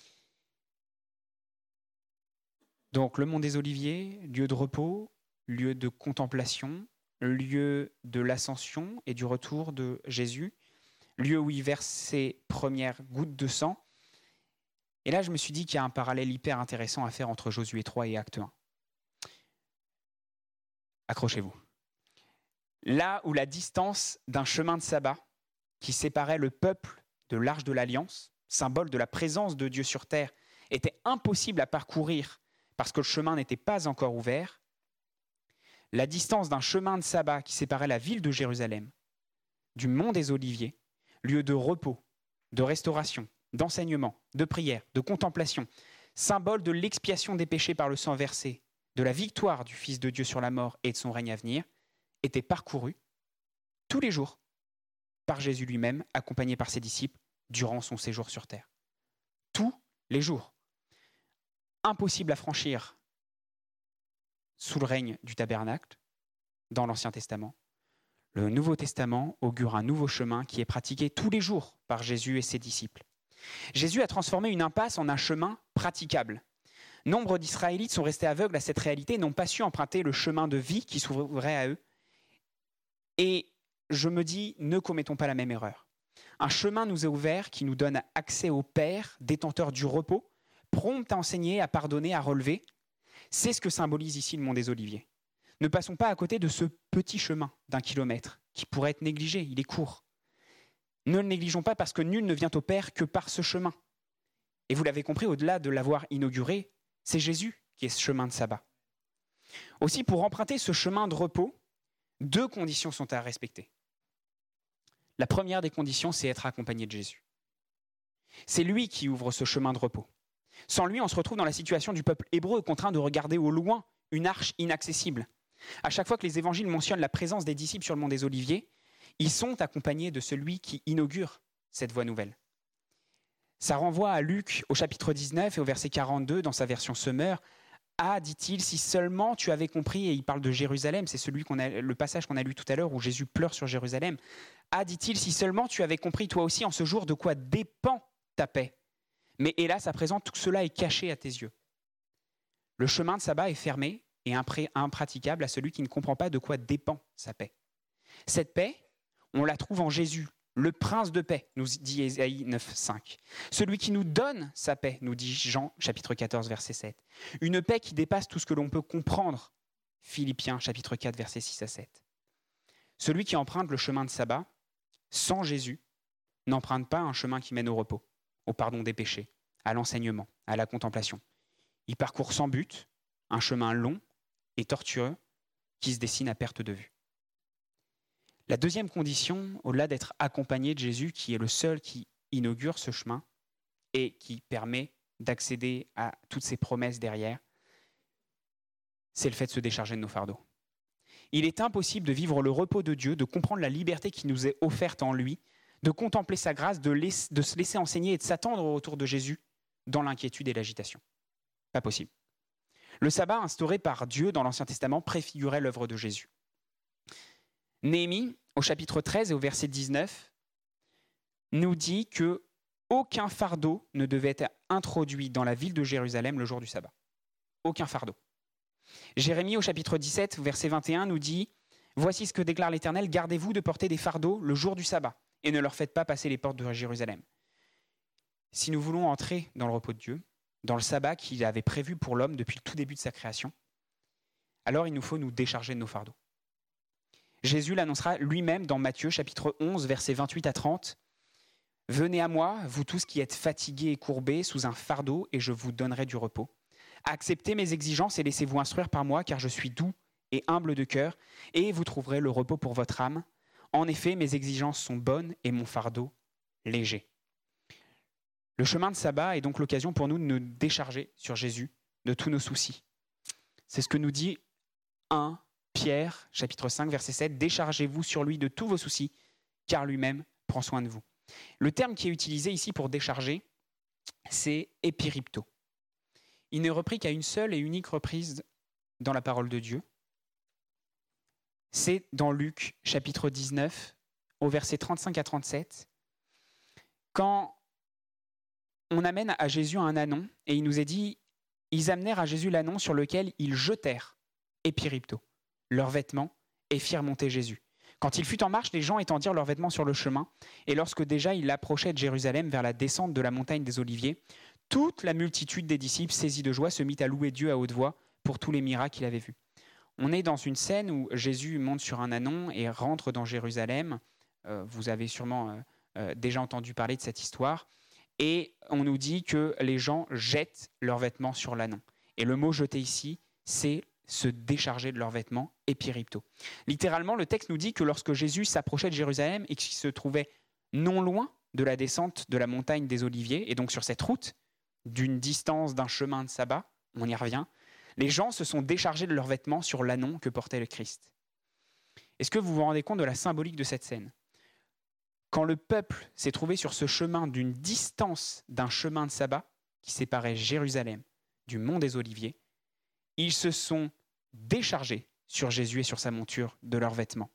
Donc le mont des Oliviers, lieu de repos, lieu de contemplation, lieu de l'ascension et du retour de Jésus, lieu où il verse ses premières gouttes de sang. Et là, je me suis dit qu'il y a un parallèle hyper intéressant à faire entre Josué 3 et Acte 1. Accrochez-vous. Là où la distance d'un chemin de sabbat qui séparait le peuple de l'Arche de l'Alliance, symbole de la présence de Dieu sur terre, était impossible à parcourir parce que le chemin n'était pas encore ouvert, la distance d'un chemin de sabbat qui séparait la ville de Jérusalem du mont des Oliviers, lieu de repos, de restauration, d'enseignement, de prière, de contemplation, symbole de l'expiation des péchés par le sang versé, de la victoire du Fils de Dieu sur la mort et de son règne à venir, était parcouru tous les jours par Jésus lui-même, accompagné par ses disciples, durant son séjour sur terre. Tous les jours. Impossible à franchir sous le règne du tabernacle, dans l'Ancien Testament. Le Nouveau Testament augure un nouveau chemin qui est pratiqué tous les jours par Jésus et ses disciples. Jésus a transformé une impasse en un chemin praticable. Nombre d'Israélites sont restés aveugles à cette réalité et n'ont pas su emprunter le chemin de vie qui s'ouvrait à eux. Et je me dis, ne commettons pas la même erreur. Un chemin nous est ouvert qui nous donne accès au Père, détenteur du repos, prompt à enseigner, à pardonner, à relever. C'est ce que symbolise ici le mont des Oliviers. Ne passons pas à côté de ce petit chemin d'1 kilomètre qui pourrait être négligé, il est court. Ne le négligeons pas parce que nul ne vient au Père que par ce chemin. Et vous l'avez compris, au-delà de l'avoir inauguré, c'est Jésus qui est ce chemin de sabbat. Aussi, pour emprunter ce chemin de repos, 2 conditions sont à respecter. La première des conditions, c'est être accompagné de Jésus. C'est lui qui ouvre ce chemin de repos. Sans lui, on se retrouve dans la situation du peuple hébreu, contraint de regarder au loin une arche inaccessible. À chaque fois que les évangiles mentionnent la présence des disciples sur le mont des Oliviers, ils sont accompagnés de celui qui inaugure cette voie nouvelle. Ça renvoie à Luc au chapitre 19 et au verset 42 dans sa version Semeur. « Ah, dit-il, si seulement tu avais compris », et il parle de Jérusalem, c'est le passage qu'on a lu tout à l'heure où Jésus pleure sur Jérusalem. « Ah, dit-il, si seulement tu avais compris toi aussi en ce jour de quoi dépend ta paix. Mais hélas, à présent, tout cela est caché à tes yeux. » Le chemin de sabbat est fermé et impraticable à celui qui ne comprend pas de quoi dépend sa paix. Cette paix, on la trouve en Jésus, le prince de paix, nous dit Ésaïe 9,5. Celui qui nous donne sa paix, nous dit Jean, chapitre 14, verset 7. Une paix qui dépasse tout ce que l'on peut comprendre, Philippiens, chapitre 4, verset 6 à 7. Celui qui emprunte le chemin de sabbat, sans Jésus, n'emprunte pas un chemin qui mène au repos, au pardon des péchés, à l'enseignement, à la contemplation. Il parcourt sans but, un chemin long et tortueux qui se dessine à perte de vue. La deuxième condition, au-delà d'être accompagné de Jésus, qui est le seul qui inaugure ce chemin, et qui permet d'accéder à toutes ces promesses derrière, c'est le fait de se décharger de nos fardeaux. Il est impossible de vivre le repos de Dieu, de comprendre la liberté qui nous est offerte en lui, de contempler sa grâce, de se laisser enseigner et de s'attendre au retour de Jésus dans l'inquiétude et l'agitation. Pas possible. Le sabbat instauré par Dieu dans l'Ancien Testament préfigurait l'œuvre de Jésus. Néhémie, au chapitre 13 et au verset 19, nous dit que aucun fardeau ne devait être introduit dans la ville de Jérusalem le jour du sabbat. Aucun fardeau. Jérémie, au chapitre 17, verset 21, nous dit « Voici ce que déclare l'Éternel, gardez-vous de porter des fardeaux le jour du sabbat, et ne leur faites pas passer les portes de Jérusalem. » Si nous voulons entrer dans le repos de Dieu, dans le sabbat qu'il avait prévu pour l'homme depuis le tout début de sa création, alors il nous faut nous décharger de nos fardeaux. Jésus l'annoncera lui-même dans Matthieu, chapitre 11, versets 28 à 30. « Venez à moi, vous tous qui êtes fatigués et courbés sous un fardeau, et je vous donnerai du repos. Acceptez mes exigences et laissez-vous instruire par moi, car je suis doux et humble de cœur, et vous trouverez le repos pour votre âme. En effet, mes exigences sont bonnes et mon fardeau léger. » Le chemin de sabbat est donc l'occasion pour nous de nous décharger sur Jésus de tous nos soucis. C'est ce que nous dit 1 Pierre, chapitre 5, verset 7. « Déchargez-vous sur lui de tous vos soucis, car lui-même prend soin de vous. » Le terme qui est utilisé ici pour décharger, c'est « épiripto ». Il n'est repris qu'à une seule et unique reprise dans la parole de Dieu. C'est dans Luc, chapitre 19, au verset 35 à 37, quand on amène à Jésus un ânon, et il nous est dit, ils amenèrent à Jésus l'ânon sur lequel ils jetèrent, épiripto, leurs vêtements, et firent monter Jésus. Quand il fut en marche, les gens étendirent leurs vêtements sur le chemin, et lorsque déjà il approchait de Jérusalem vers la descente de la montagne des Oliviers, toute la multitude des disciples, saisis de joie, se mit à louer Dieu à haute voix pour tous les miracles qu'il avait vus. On est dans une scène où Jésus monte sur un ânon et rentre dans Jérusalem. Vous avez sûrement déjà entendu parler de cette histoire. Et on nous dit que les gens jettent leurs vêtements sur l'ânon. Et le mot « jeter » ici, c'est se décharger de leurs vêtements, épiripto. Littéralement, le texte nous dit que lorsque Jésus s'approchait de Jérusalem et qu'il se trouvait non loin de la descente de la montagne des Oliviers, et donc sur cette route, d'une distance d'un chemin de sabbat, on y revient, les gens se sont déchargés de leurs vêtements sur l'ânon que portait le Christ. Est-ce que vous vous rendez compte de la symbolique de cette scène ? Quand le peuple s'est trouvé sur ce chemin d'une distance d'un chemin de sabbat qui séparait Jérusalem du mont des Oliviers, ils se sont déchargés sur Jésus et sur sa monture de leurs vêtements.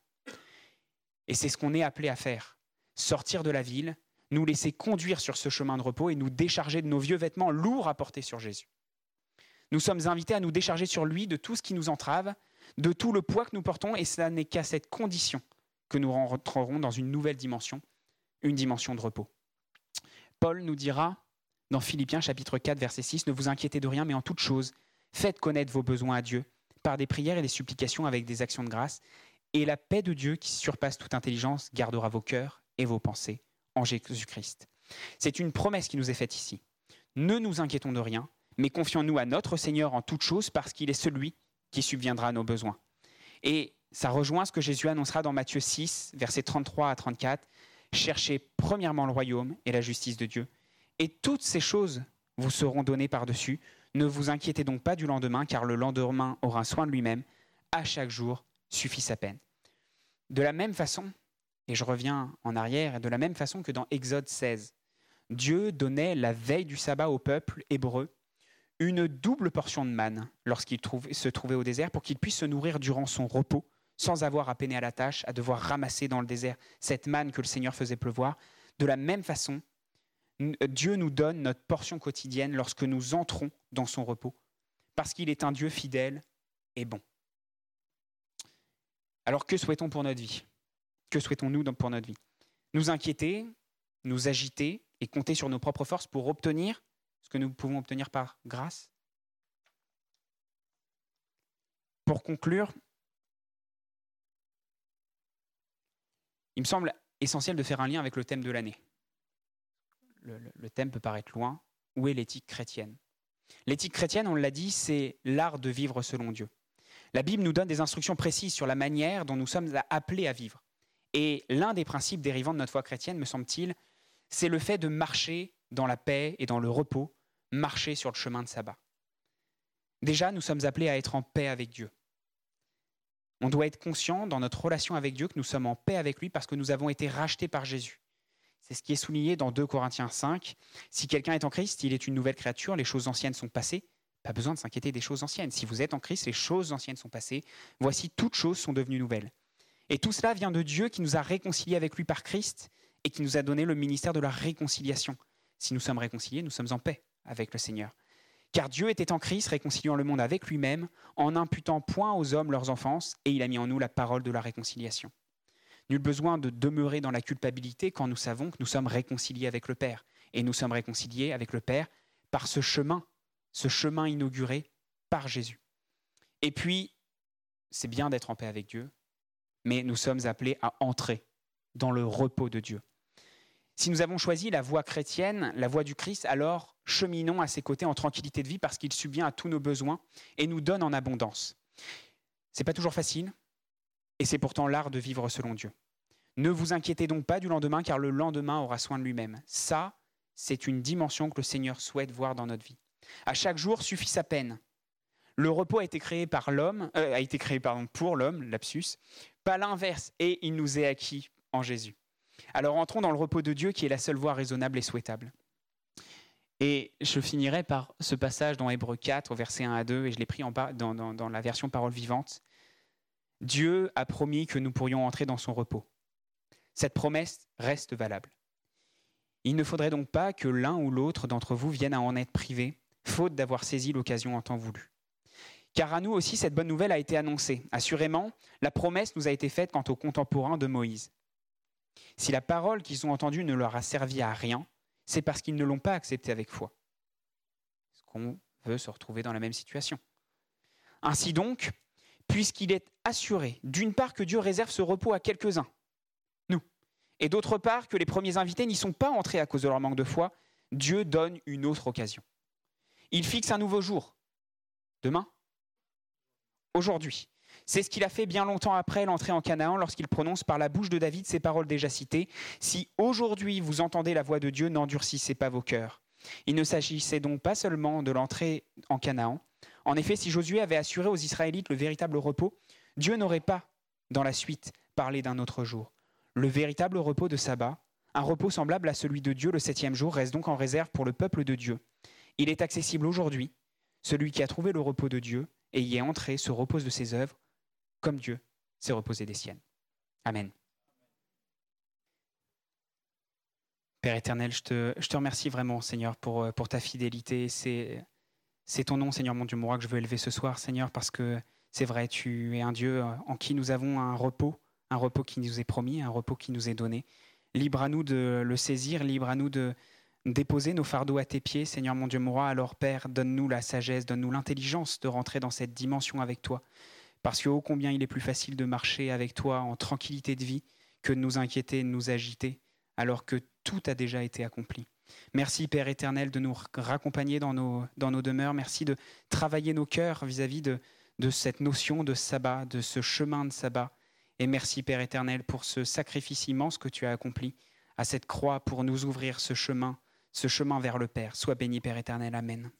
Et c'est ce qu'on est appelé à faire, sortir de la ville, nous laisser conduire sur ce chemin de repos et nous décharger de nos vieux vêtements lourds à porter sur Jésus. Nous sommes invités à nous décharger sur lui de tout ce qui nous entrave, de tout le poids que nous portons, et ce n'est qu'à cette condition que nous rentrerons dans une nouvelle dimension, une dimension de repos. Paul nous dira dans Philippiens chapitre 4, verset 6, « Ne vous inquiétez de rien, mais en toute chose, faites connaître vos besoins à Dieu, par des prières et des supplications avec des actions de grâce, et la paix de Dieu qui surpasse toute intelligence gardera vos cœurs et vos pensées en Jésus-Christ. » C'est une promesse qui nous est faite ici. Ne nous inquiétons de rien, mais confions-nous à notre Seigneur en toutes choses parce qu'il est celui qui subviendra à nos besoins. Et ça rejoint ce que Jésus annoncera dans Matthieu 6, versets 33 à 34. « Cherchez premièrement le royaume et la justice de Dieu, et toutes ces choses vous seront données par-dessus. Ne vous inquiétez donc pas du lendemain, car le lendemain aura soin de lui-même. À chaque jour suffit sa peine. » De la même façon, et je reviens en arrière, de la même façon que dans Exode 16, Dieu donnait la veille du sabbat au peuple hébreu une double portion de manne lorsqu'il se trouvait au désert pour qu'il puisse se nourrir durant son repos sans avoir à peiner à la tâche, à devoir ramasser dans le désert cette manne que le Seigneur faisait pleuvoir. De la même façon, Dieu nous donne notre portion quotidienne lorsque nous entrons dans son repos parce qu'il est un Dieu fidèle et bon. Alors que souhaitons pour notre vie ? Que souhaitons-nous pour notre vie ? Nous inquiéter, nous agiter et compter sur nos propres forces pour obtenir ce que nous pouvons obtenir par grâce ? Pour conclure, il me semble essentiel de faire un lien avec le thème de l'année. Le thème peut paraître loin. Où est l'éthique chrétienne ? L'éthique chrétienne, on l'a dit, c'est l'art de vivre selon Dieu. La Bible nous donne des instructions précises sur la manière dont nous sommes appelés à vivre. Et l'un des principes dérivant de notre foi chrétienne, me semble-t-il, c'est le fait de marcher dans la paix et dans le repos, marcher sur le chemin de sabbat. Déjà, nous sommes appelés à être en paix avec Dieu. On doit être conscient dans notre relation avec Dieu que nous sommes en paix avec lui parce que nous avons été rachetés par Jésus. C'est ce qui est souligné dans 2 Corinthiens 5. Si quelqu'un est en Christ, il est une nouvelle créature, les choses anciennes sont passées. Pas besoin de s'inquiéter des choses anciennes. Si vous êtes en Christ, les choses anciennes sont passées. Voici, toutes choses sont devenues nouvelles. Et tout cela vient de Dieu qui nous a réconciliés avec lui par Christ et qui nous a donné le ministère de la réconciliation. Si nous sommes réconciliés, nous sommes en paix avec le Seigneur. Car Dieu était en Christ, réconciliant le monde avec lui-même, en n'imputant point aux hommes leurs offenses, et il a mis en nous la parole de la réconciliation. Nul besoin de demeurer dans la culpabilité quand nous savons que nous sommes réconciliés avec le Père. Et nous sommes réconciliés avec le Père par ce chemin inauguré par Jésus. Et puis, c'est bien d'être en paix avec Dieu, mais nous sommes appelés à entrer dans le repos de Dieu. Si nous avons choisi la voie chrétienne, la voie du Christ, alors cheminons à ses côtés en tranquillité de vie parce qu'il subvient à tous nos besoins et nous donne en abondance. Ce n'est pas toujours facile et c'est pourtant l'art de vivre selon Dieu. Ne vous inquiétez donc pas du lendemain car le lendemain aura soin de lui-même. Ça, c'est une dimension que le Seigneur souhaite voir dans notre vie. À chaque jour suffit sa peine. Le repos a été créé pour l'homme, lapsus, pas l'inverse, et il nous est acquis en Jésus. Alors entrons dans le repos de Dieu qui est la seule voie raisonnable et souhaitable. Et je finirai par ce passage dans Hébreux 4, au verset 1 à 2, et je l'ai pris dans la version Parole vivante. Dieu a promis que nous pourrions entrer dans son repos. Cette promesse reste valable. Il ne faudrait donc pas que l'un ou l'autre d'entre vous vienne à en être privé, faute d'avoir saisi l'occasion en temps voulu. Car à nous aussi, cette bonne nouvelle a été annoncée. Assurément, la promesse nous a été faite quant aux contemporains de Moïse. Si la parole qu'ils ont entendue ne leur a servi à rien, c'est parce qu'ils ne l'ont pas acceptée avec foi. Est-ce qu'on veut se retrouver dans la même situation? Ainsi donc, puisqu'il est assuré, d'une part que Dieu réserve ce repos à quelques-uns, nous, et d'autre part que les premiers invités n'y sont pas entrés à cause de leur manque de foi, Dieu donne une autre occasion. Il fixe un nouveau jour. Demain? Aujourd'hui. C'est ce qu'il a fait bien longtemps après l'entrée en Canaan lorsqu'il prononce par la bouche de David ces paroles déjà citées. « Si aujourd'hui vous entendez la voix de Dieu, n'endurcissez pas vos cœurs. » Il ne s'agissait donc pas seulement de l'entrée en Canaan. En effet, si Josué avait assuré aux Israélites le véritable repos, Dieu n'aurait pas, dans la suite, parlé d'un autre jour. Le véritable repos de sabbat, un repos semblable à celui de Dieu le 7e jour, reste donc en réserve pour le peuple de Dieu. Il est accessible aujourd'hui. Celui qui a trouvé le repos de Dieu et y est entré se repose de ses œuvres, comme Dieu s'est reposé des siennes. Amen. Père éternel, je te remercie vraiment, Seigneur, pour ta fidélité. C'est ton nom, Seigneur mon Dieu, mon roi, que je veux élever ce soir, Seigneur, parce que c'est vrai, tu es un Dieu en qui nous avons un repos qui nous est promis, un repos qui nous est donné. Libre à nous de le saisir, libre à nous de déposer nos fardeaux à tes pieds, Seigneur mon Dieu, mon roi. Alors Père, donne-nous la sagesse, donne-nous l'intelligence de rentrer dans cette dimension avec toi. Parce que ô combien il est plus facile de marcher avec toi en tranquillité de vie que de nous inquiéter, de nous agiter, alors que tout a déjà été accompli. Merci Père éternel de nous raccompagner dans nos demeures. Merci de travailler nos cœurs vis-à-vis de cette notion de sabbat, de ce chemin de sabbat. Et merci Père éternel pour ce sacrifice immense que tu as accompli à cette croix pour nous ouvrir ce chemin vers le Père. Sois béni Père éternel. Amen.